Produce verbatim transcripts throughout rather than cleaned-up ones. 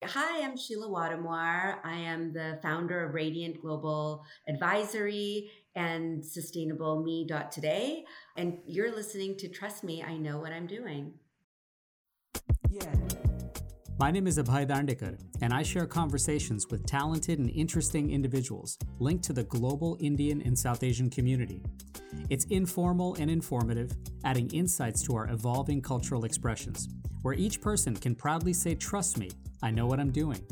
Hi, I'm Sheila Wadamwar. I am the founder of Radiant Global Advisory and Sustainable Me Today. And you're listening to Trust Me, I Know What I'm Doing. Yeah. My name is Abhay Dandekar, and I share conversations with talented and interesting individuals linked to the global Indian and South Asian community. It's informal and informative, adding insights to our evolving cultural expressions, where each person can proudly say, "Trust me, I know what I'm doing."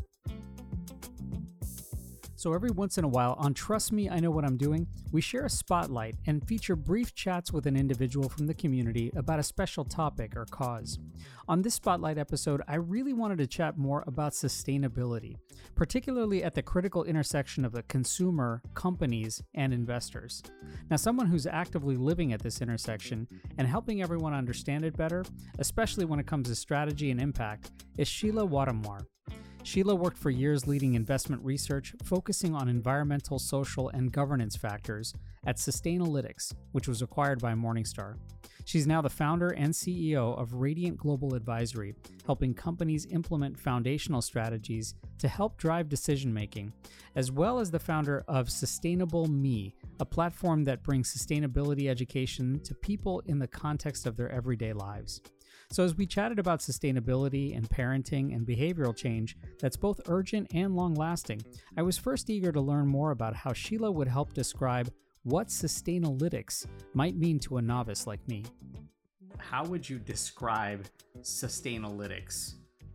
So every once in a while on Trust Me, I Know What I'm Doing, we share a spotlight and feature brief chats with an individual from the community about a special topic or cause. On this spotlight episode, I really wanted to chat more about sustainability, particularly at the critical intersection of the consumer, companies, and investors. Now, someone who's actively living at this intersection and helping everyone understand it better, especially when it comes to strategy and impact, is Sheila Wadamwar. Sheila worked for years leading investment research, focusing on environmental, social, and governance factors at Sustainalytics, which was acquired by Morningstar. She's now the founder and C E O of Radiant Global Advisory, helping companies implement foundational strategies to help drive decision-making, as well as the founder of Sustainable Me, a platform that brings sustainability education to people in the context of their everyday lives. So as we chatted about sustainability and parenting and behavioral change that's both urgent and long-lasting, I was first eager to learn more about how Sheila would help describe what Sustainalytics might mean to a novice like me. How would you describe Sustainalytics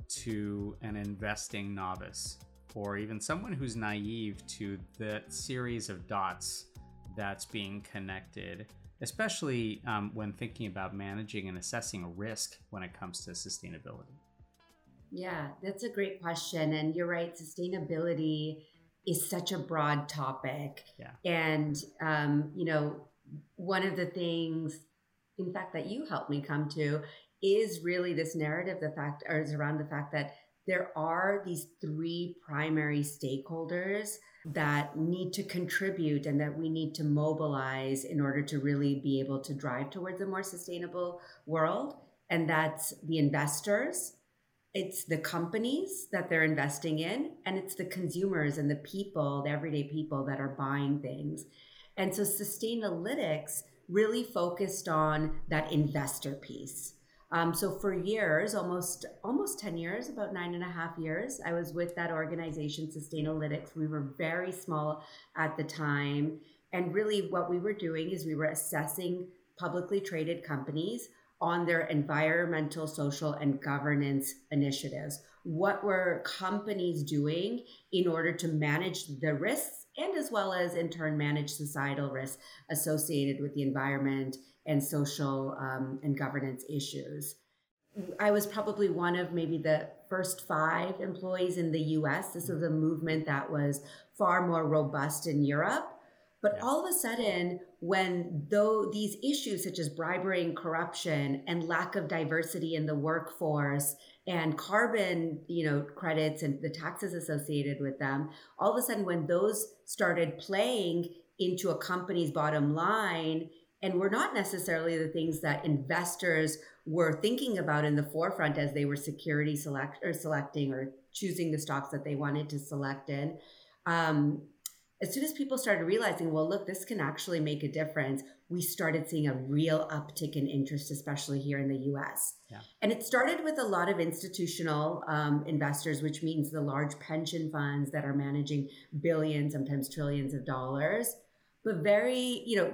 to an investing novice, or even someone who's naive to the series of dots that's being connected, especially um, when thinking about managing and assessing a risk when it comes to sustainability? Yeah, that's a great question. And you're right, sustainability is such a broad topic. Yeah. And, um, you know, one of the things, in fact, that you helped me come to is really this narrative, the fact, or is around the fact that there are these three primary stakeholders that need to contribute and that we need to mobilize in order to really be able to drive towards a more sustainable world. And that's the investors, it's the companies that they're investing in, and it's the consumers and the people, the everyday people that are buying things. And so Sustainalytics really focused on that investor piece. Um, so for years, almost almost ten years, about nine and a half years, I was with that organization, Sustainalytics. We were very small at the time. And really what we were doing is we were assessing publicly traded companies on their environmental, social, and governance initiatives. What were companies doing in order to manage the risks and as well as in turn manage societal risks associated with the environment and social um, and governance issues. I was probably one of maybe the first five employees in the U S. This was a movement that was far more robust in Europe. But Yeah. all of a sudden, when though these issues such as bribery and corruption and lack of diversity in the workforce and carbon, you know, credits and the taxes associated with them, all of a sudden when those started playing into a company's bottom line and were not necessarily the things that investors were thinking about in the forefront as they were security select or selecting or choosing the stocks that they wanted to select in, um, as soon as people started realizing, well, look, this can actually make a difference, we started seeing a real uptick in interest, especially here in the U S. Yeah. And it started with a lot of institutional um, investors, which means the large pension funds that are managing billions, sometimes trillions of dollars. But very, you know,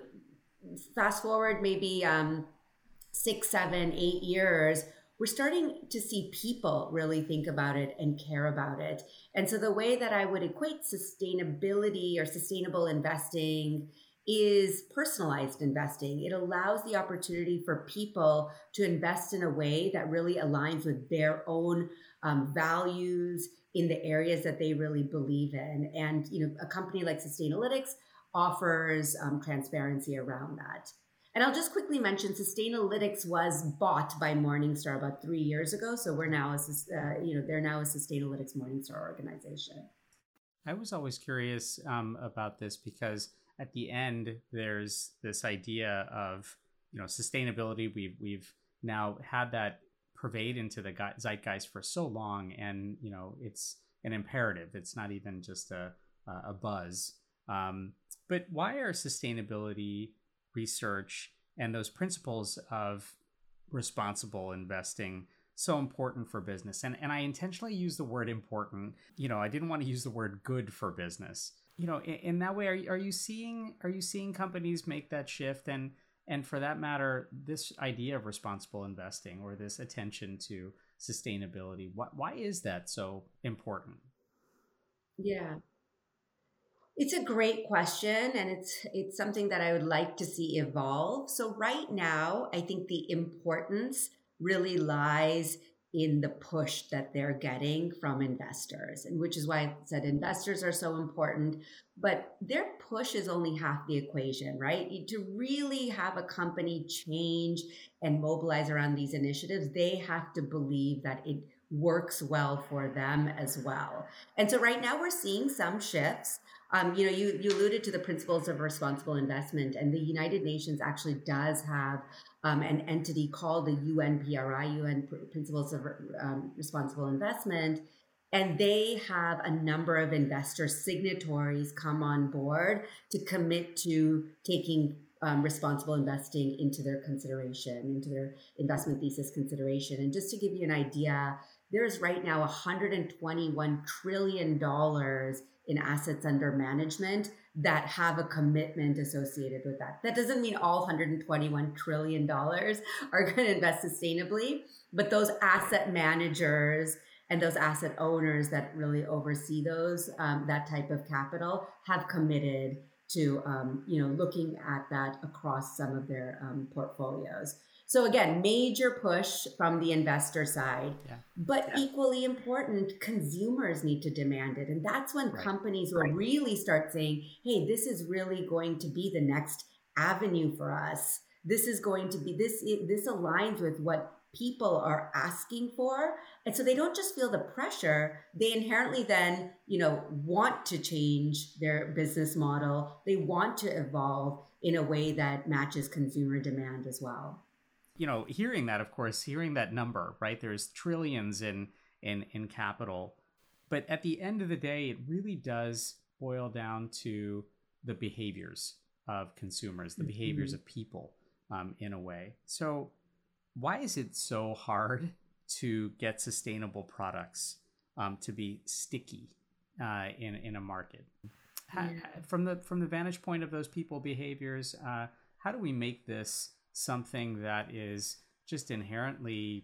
fast forward maybe um, six, seven, eight years, we're starting to see people really think about it and care about it. And so the way that I would equate sustainability or sustainable investing is personalized investing. It allows the opportunity for people to invest in a way that really aligns with their own um, values in the areas that they really believe in. And, you know, a company like Sustainalytics offers um, transparency around that. And I'll just quickly mention Sustainalytics was bought by Morningstar about three years ago. So we're now, a, uh, you know, they're now a Sustainalytics Morningstar organization. I was always curious um, about this because at the end, there's this idea of, you know, sustainability. We've, we've now had that pervade into the zeitgeist for so long, and you know it's an imperative. It's not even just a a buzz. Um, but why are sustainability research and those principles of responsible investing so important for business? And and I intentionally use the word important. You know, I didn't want to use the word good for business. You know, in, in that way, are you, are you seeing are you seeing companies make that shift? And and for that matter, this idea of responsible investing or this attention to sustainability, why, why is that so important? Yeah. It's a great question, and it's it's something that I would like to see evolve. So right now, I think the importance really lies in the push that they're getting from investors, and which is why I said investors are so important. But their push is only half the equation, right? To really have a company change and mobilize around these initiatives, they have to believe that it works well for them as well. And so right now we're seeing some shifts. Um, you know, you, you alluded to the principles of responsible investment, and the United Nations actually does have um, an entity called the U N P R I, U N Principles of um, Responsible Investment, and they have a number of investor signatories come on board to commit to taking um, responsible investing into their consideration, into their investment thesis consideration. And just to give you an idea, there's right now one hundred twenty-one trillion dollars in assets under management that have a commitment associated with that. That doesn't mean all one hundred twenty-one trillion dollars are going to invest sustainably, but those asset managers and those asset owners that really oversee those, um, that type of capital have committed to, um, you know, looking at that across some of their um, portfolios. So again, major push from the investor side, yeah. but yeah. equally important, consumers need to demand it. And that's when right. companies will right. really start saying, hey, this is really going to be the next avenue for us. This is going to be, this, this aligns with what people are asking for. And so they don't just feel the pressure, they inherently then, you know, want to change their business model. They want to evolve in a way that matches consumer demand as well. You know, hearing that, of course, hearing that number, right? There's trillions in, in, in capital. But at the end of the day, it really does boil down to the behaviors of consumers, the mm-hmm. behaviors of people um, in a way. So why is it so hard to get sustainable products um, to be sticky uh, in, in a market? How, yeah. From the, from the vantage point of those people behaviors, uh, how do we make this something that is just inherently,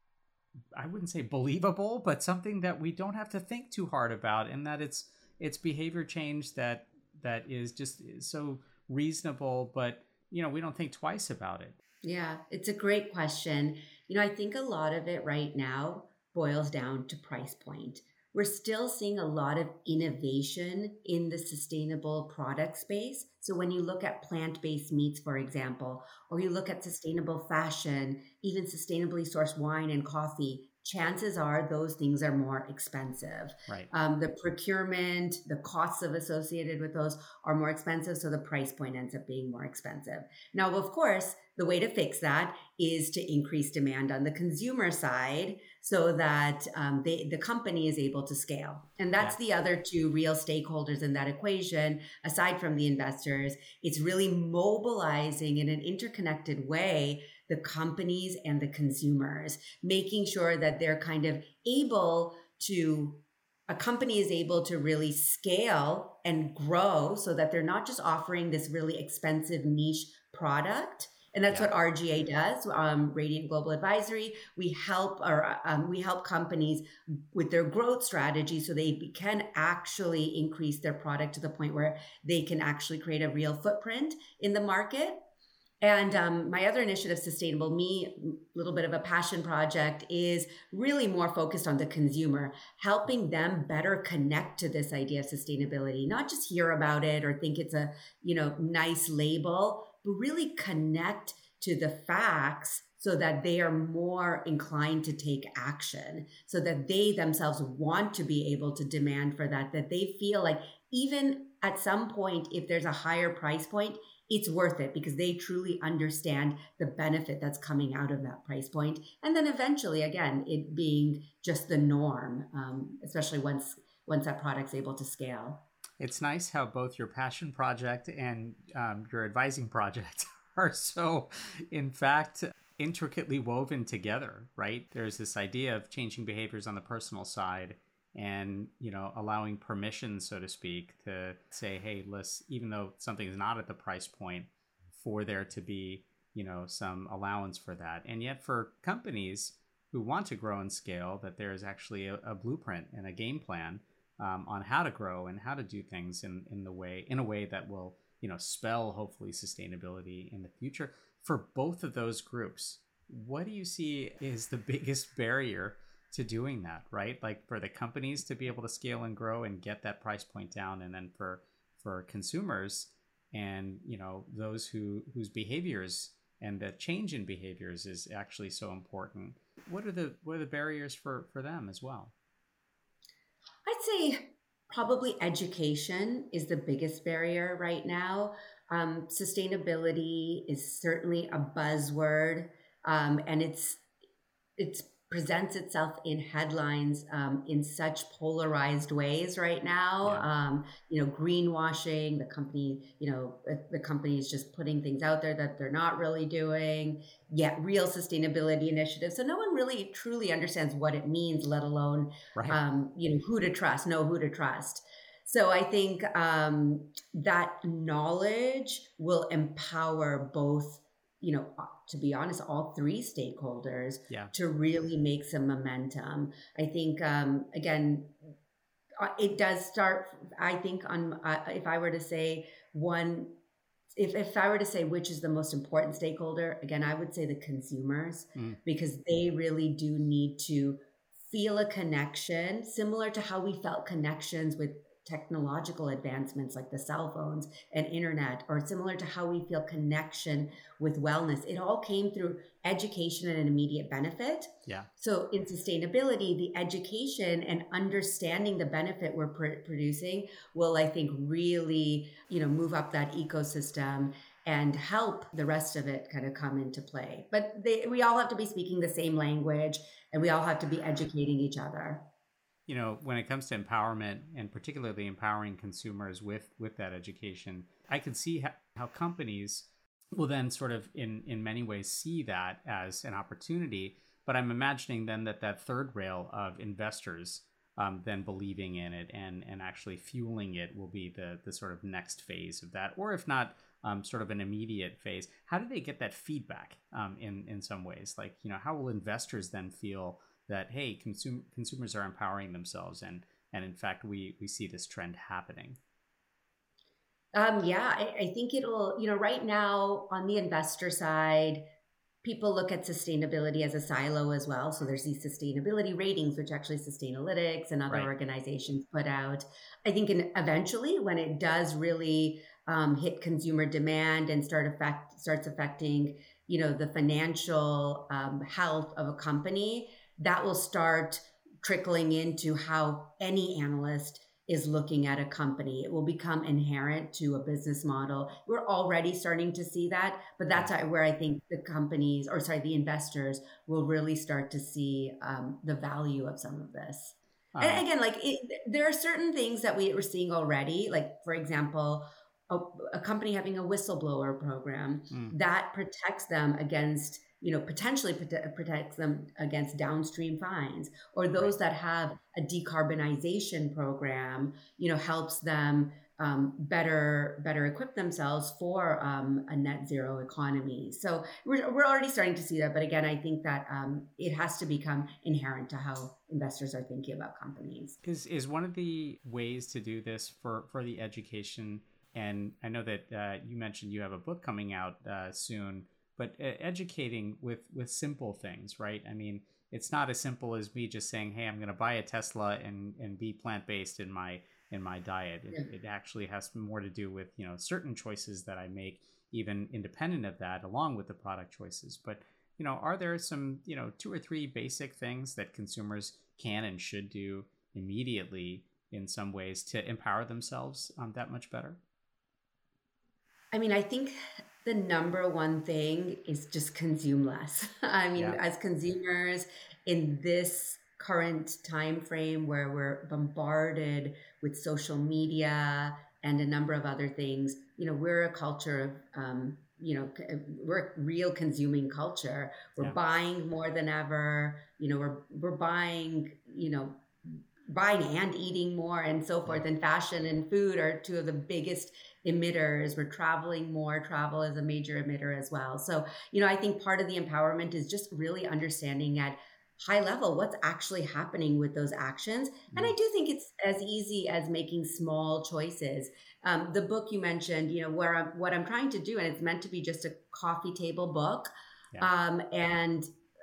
I wouldn't say believable, but something that we don't have to think too hard about, and that it's it's behavior change that that is just so reasonable, but you know, we don't think twice about it. Yeah, it's a great question. You know, I think a lot of it right now boils down to price point. We're still seeing a lot of innovation in the sustainable product space. So when you look at plant-based meats, for example, or you look at sustainable fashion, even sustainably sourced wine and coffee, chances are those things are more expensive. Right. Um, the procurement, the costs of associated with those are more expensive, so the price point ends up being more expensive. Now, of course, the way to fix that is to increase demand on the consumer side so that um, they, the company is able to scale. And that's yeah. the other two real stakeholders in that equation, aside from the investors. It's really mobilizing in an interconnected way the companies and the consumers, making sure that they're kind of able to, a company is able to really scale and grow so that they're not just offering this really expensive niche product. And that's yeah. what R G A does, um, Radiant Global Advisory. We help our, um, we help companies with their growth strategy so they can actually increase their product to the point where they can actually create a real footprint in the market. And um, my other initiative, Sustainable Me, a little bit of a passion project, is really more focused on the consumer, helping them better connect to this idea of sustainability, not just hear about it or think it's a, you know, nice label, but really connect to the facts so that they are more inclined to take action, so that they themselves want to be able to demand for that, that they feel like even at some point, if there's a higher price point, it's worth it because they truly understand the benefit that's coming out of that price point. And then eventually, again, it being just the norm, um, especially once once that product's able to scale. It's nice how both your passion project and um, your advising project are so, in fact, intricately woven together, right? There's this idea of changing behaviors on the personal side and, you know, allowing permission, so to speak, to say, hey, let's, even though something is not at the price point, for there to be, you know, some allowance for that. And yet for companies who want to grow and scale, that there is actually a, a blueprint and a game plan um, on how to grow and how to do things in, in the way, in a way that will, you know, spell hopefully sustainability in the future. For both of those groups, what do you see is the biggest barrier to doing that, right? Like for the companies to be able to scale and grow and get that price point down, and then for for consumers and, you know, those who whose behaviors and the change in behaviors is actually so important. What are the what are the barriers for for them as well? I'd say probably education is the biggest barrier right now. Um, sustainability is certainly a buzzword, um, and it's it's presents itself in headlines um, in such polarized ways right now. Yeah. Um, you know, greenwashing, the company, you know, the, the company is just putting things out there that they're not really doing, yet real sustainability initiatives. So no one really truly understands what it means, let alone, Right. um, you know, who to trust, know who to trust. So I think um, that knowledge will empower both, you know, to be honest, all three stakeholders Yeah. to really make some momentum. I think, um, again, it does start, I think, on, uh, if I were to say one, if, if I were to say which is the most important stakeholder, again, I would say the consumers, Mm. because they really do need to feel a connection, similar to how we felt connections with technological advancements like the cell phones and internet, or similar to how we feel connection with wellness. It all came through education and an immediate benefit. Yeah. So in sustainability, the education and understanding the benefit we're pr- producing will, I think, really, you know, move up that ecosystem and help the rest of it kind of come into play. But they, we all have to be speaking the same language, and we all have to be educating each other. You know, when it comes to empowerment, and particularly empowering consumers with with that education, I can see how, how companies will then sort of in in many ways see that as an opportunity. But I'm imagining then that that third rail of investors um, then believing in it and and actually fueling it will be the the sort of next phase of that, or if not um, sort of an immediate phase. How do they get that feedback um, in in some ways? Like, you know, how will investors then feel that, hey, consum- consumers are empowering themselves, and and in fact we we see this trend happening? Um, yeah, I, I think it'll, you know, right now on the investor side, people look at sustainability as a silo as well. So there's these sustainability ratings, which actually Sustainalytics and other Right. organizations put out. I think in, eventually when it does really um, hit consumer demand and start affect starts affecting, you know, the financial um, health of a company, that will start trickling into how any analyst is looking at a company. It will become inherent to a business model. We're already starting to see that, but that's Yeah. where I think the companies, or sorry, the investors will really start to see um, the value of some of this. And Um, again, like it, there are certain things that we are seeing already, like for example, a, a company having a whistleblower program mm, that protects them against, you know, potentially prote- protects them against downstream fines, or right. those that have a decarbonization program, you know, helps them um, better better equip themselves for um, a net zero economy. So we're, we're already starting to see that. But again, I think that um, it has to become inherent to how investors are thinking about companies. Is is one of the ways to do this for for the education? And I know that uh, you mentioned you have a book coming out uh, soon, but uh, educating with with simple things, right? I mean, it's not as simple as me just saying, "Hey, I'm going to buy a Tesla and and be plant based in my in my diet." It, Yeah. it actually has more to do with, you know, certain choices that I make, even independent of that, along with the product choices. But, you know, are there some, you know, two or three basic things that consumers can and should do immediately in some ways to empower themselves um, that much better? I mean, I think the number one thing is just consume less. I mean, Yeah. as consumers in this current time frame where we're bombarded with social media and a number of other things, you know, we're a culture of, um, you know, c- we're a real consuming culture. We're Yeah. buying more than ever. You know, we're we're buying, you know, buying and eating more and so forth. And fashion and food are two of the biggest emitters. We're traveling more. Travel is a major emitter as well. So, you know, I think part of the empowerment is just really understanding at high level what's actually happening with those actions. And I Mm. do think it's as easy as making small choices. Um, the book you mentioned, you know, where I'm, what I'm trying to do, and it's meant to be just a coffee table book. Yeah. Um, and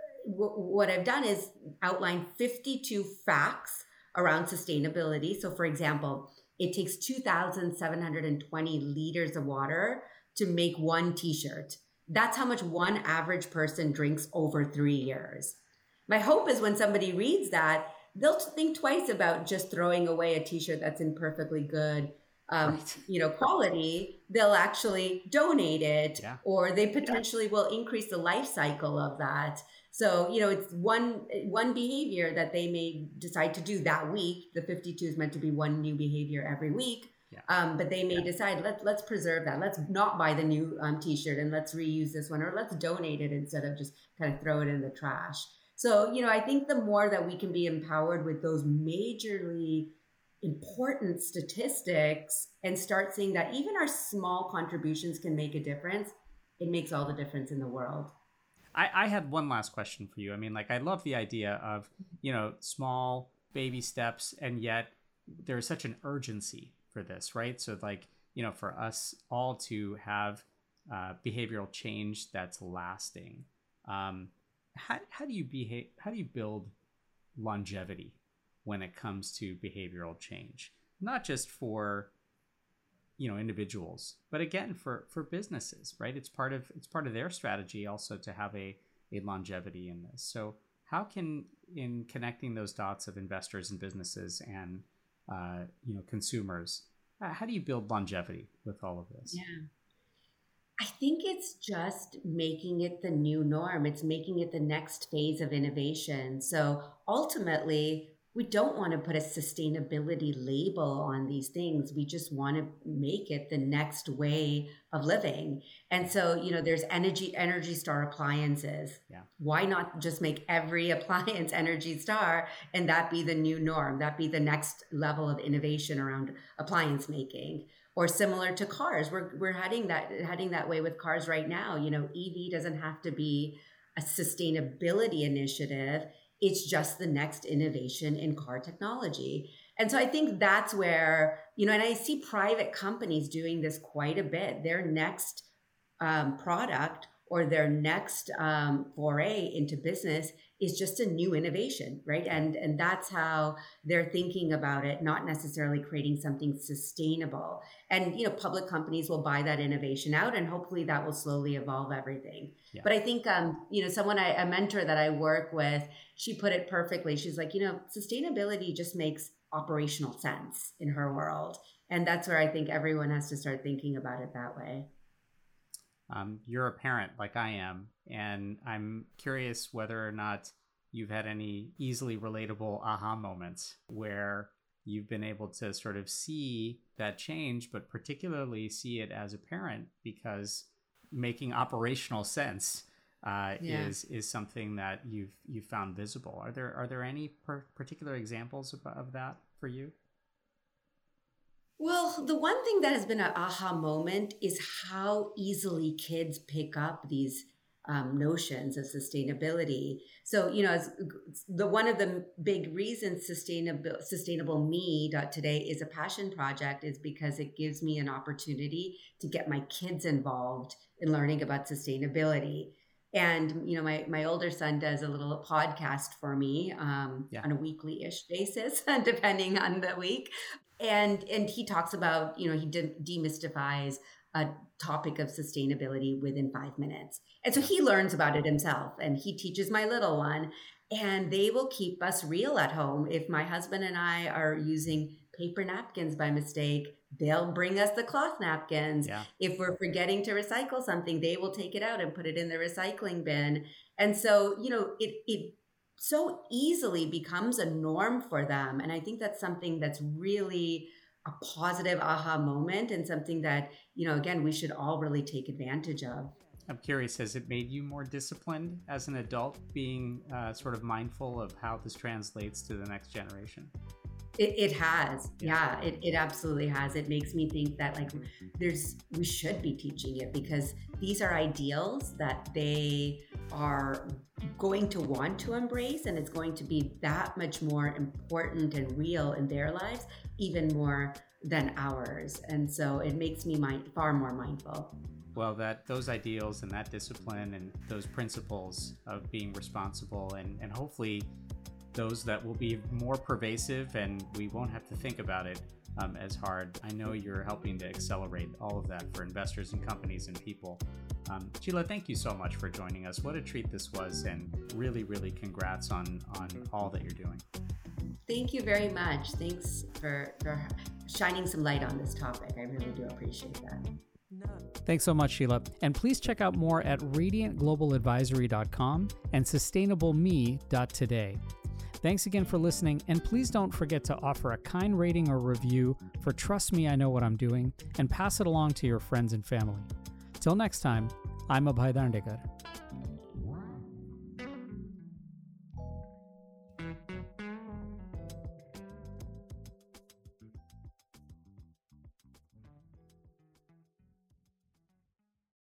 w- what I've done is outline fifty-two facts around sustainability. So, for example, it takes two thousand seven hundred twenty liters of water to make one t shirt. That's how much one average person drinks over three years. My hope is when somebody reads that, they'll think twice about just throwing away a t shirt that's in perfectly good. Um, Right. you know, quality, they'll actually donate it, Yeah. or they potentially will increase the life cycle of that. So, you know, it's one one behavior that they may decide to do that week. The fifty-two is meant to be one new behavior every week. Yeah. Um, but they may decide, let, let's preserve that. Let's not buy the new um, t-shirt and let's reuse this one, or let's donate it instead of just kind of throw it in the trash. So, you know, I think the more that we can be empowered with those majorly important statistics and start seeing that even our small contributions can make a difference, it makes all the difference in the world. I, I had one last question for you. I mean, like, I love the idea of, you know, small baby steps, and yet there's such an urgency for this, right? So, like, you know, for us all to have uh, behavioral change that's lasting, um, how, how do you behave? How do you build longevity when it comes to behavioral change? Not just for, you know, individuals, but again for for businesses, right? It's part of it's part of their strategy also to have a a longevity in this. So how can, in connecting those dots of investors and businesses and uh, you know, consumers, uh, how do you build longevity with all of this? Yeah. I think it's just making it the new norm. It's making it the next phase of innovation. So ultimately, we don't want to put a sustainability label on these things. We just want to make it the next way of living. And so, you know, there's energy Energy Star appliances. Yeah. Why not just make every appliance Energy Star and that be the new norm? That be the next level of innovation around appliance making. Or similar to cars, we're we're heading that heading that way with cars right now. You know, E V doesn't have to be a sustainability initiative. It's just the next innovation in car technology. And so I think that's where, you know, and I see private companies doing this quite a bit. Their next um, product or their next um, foray into business is just a new innovation, right? And and that's how they're thinking about it, not necessarily creating something sustainable. And you know, public companies will buy that innovation out, and hopefully that will slowly evolve everything. Yeah. But I think um, you know, someone I, a mentor that I work with, she put it perfectly. She's like, you know, sustainability just makes operational sense in her world, and that's where I think everyone has to start thinking about it that way. Um, you're a parent like I am, and I'm curious whether or not you've had any easily relatable aha moments where you've been able to sort of see that change, but particularly see it as a parent, because making operational sense uh, Yeah. is is something that you've you found visible. Are there are there any per- particular examples of, of that for you? Well, the one thing that has been an aha moment is how easily kids pick up these um, notions of sustainability. So, you know, as the one of the big reasons sustainable sustainable me dot today is a passion project is because it gives me an opportunity to get my kids involved in learning about sustainability. And you know, my my older son does a little podcast for me um, Yeah. on a weekly-ish basis, depending on the week. And and he talks about, you know, he de- demystifies a topic of sustainability within five minutes. And so he learns about it himself, and he teaches my little one, and they will keep us real at home. If my husband and I are using paper napkins by mistake, they'll bring us the cloth napkins. Yeah. If we're forgetting to recycle something, they will take it out and put it in the recycling bin. And so, you know, it it so easily becomes a norm for them. And I think that's something that's really a positive aha moment, and something that, you know, again, we should all really take advantage of. I'm curious, has it made you more disciplined as an adult, being uh, sort of mindful of how this translates to the next generation? It, it has. Yeah, it, it absolutely has. It makes me think that like there's, we should be teaching it, because these are ideals that they are going to want to embrace, and it's going to be that much more important and real in their lives, even more than ours. And so it makes me mind, far more mindful. Well, that those ideals and that discipline and those principles of being responsible, and, and hopefully those that will be more pervasive, and we won't have to think about it um, as hard. I know you're helping to accelerate all of that for investors and companies and people. Um, Sheila, thank you so much for joining us. What a treat this was, and really, really congrats on, on all that you're doing. Thank you very much. Thanks for, for shining some light on this topic. I really do appreciate that. Thanks so much, Sheila. And please check out more at radiant global advisory dot com and sustainable me dot today. Thanks again for listening, and please don't forget to offer a kind rating or review for Trust Me, I Know What I'm Doing, and pass it along to your friends and family. Till next time, I'm Abhay Dandekar.